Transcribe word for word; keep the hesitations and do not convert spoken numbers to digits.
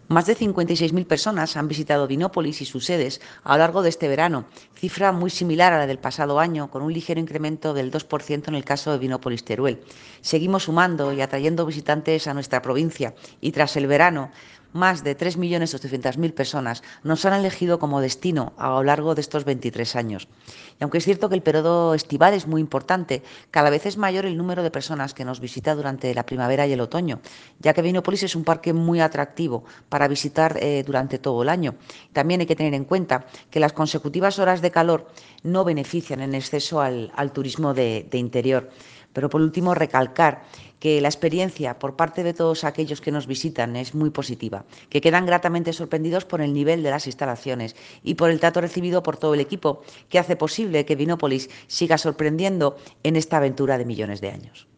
Más de cincuenta y seis mil personas han visitado Vinópolis y sus sedes a lo largo de este verano, cifra muy similar a la del pasado año, con un ligero incremento del dos por ciento en el caso de Vinópolis Teruel. Seguimos sumando y atrayendo visitantes a nuestra provincia y tras el verano, más de tres millones ochocientas mil personas nos han elegido como destino a lo largo de estos veintitrés años. Y aunque es cierto que el periodo estival es muy importante, cada vez es mayor el número de personas que nos visita durante la primavera y el otoño, ya que Vinópolis es un parque muy atractivo para visitar eh, durante todo el año. También hay que tener en cuenta que las consecutivas horas de calor no benefician en exceso al, al turismo de, de interior. Pero por último, recalcar que la experiencia por parte de todos aquellos que nos visitan es muy positiva, que quedan gratamente sorprendidos por el nivel de las instalaciones y por el trato recibido por todo el equipo, que hace posible que Vinópolis siga sorprendiendo en esta aventura de millones de años.